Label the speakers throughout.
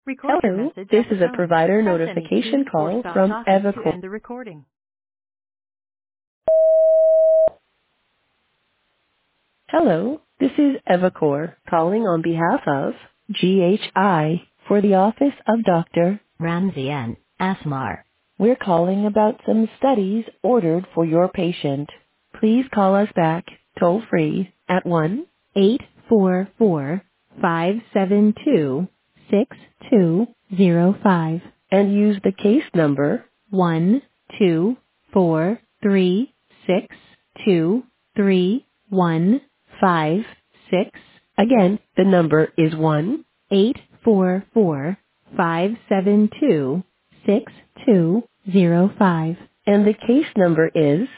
Speaker 1: Record your
Speaker 2: Hello,
Speaker 1: message
Speaker 2: this
Speaker 1: at the
Speaker 2: is a
Speaker 1: tone.
Speaker 2: provider
Speaker 1: Press any
Speaker 2: notification
Speaker 1: key or
Speaker 2: call
Speaker 1: stop
Speaker 2: from
Speaker 1: talking to
Speaker 2: Evacor.
Speaker 1: end the recording.
Speaker 2: Hello, this is Evacor calling on behalf of GHI for the office of Dr. Ramzi N. Asmar. We're calling about some studies ordered for your patient. Please call us back toll free at 1-844-572-6205 and use the case number 12436231556. Again, the number is 1-844-572-6205 and the case number is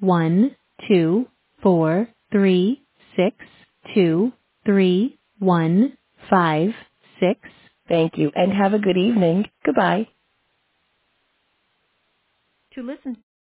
Speaker 2: 12436231556. Thank you and have a good evening. Goodbye.
Speaker 1: To listen